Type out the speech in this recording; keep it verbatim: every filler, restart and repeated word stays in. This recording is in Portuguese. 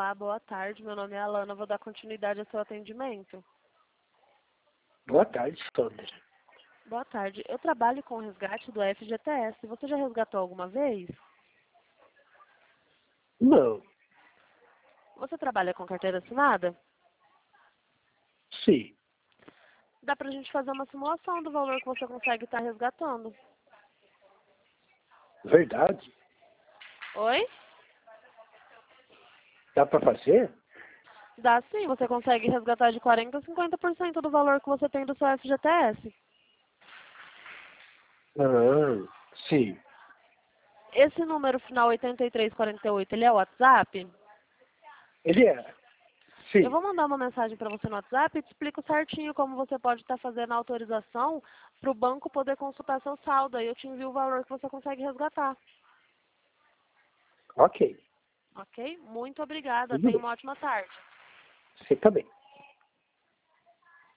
Olá, boa tarde. Meu nome é Alana. Vou dar continuidade ao seu atendimento. Boa tarde, Sandra. Boa tarde. Eu trabalho com o resgate do F G T S. Você já resgatou alguma vez? Não. Você trabalha com carteira assinada? Sim. Dá pra gente fazer uma simulação do valor que você consegue estar resgatando. Verdade? Oi? Dá pra fazer? Dá sim. Você consegue resgatar de quarenta a cinquenta por cento do valor que você tem do seu F G T S. Ah, sim. Esse número final oitenta e três quarenta e oito, ele é o WhatsApp? Ele é. Eu Sim. vou mandar uma mensagem para você no WhatsApp e te explico certinho como você pode estar fazendo a autorização para o banco poder consultar seu saldo. Aí eu te envio o valor que você consegue resgatar. Ok. Ok? Muito obrigada. Tudo Tenha bem. uma ótima tarde. Você também.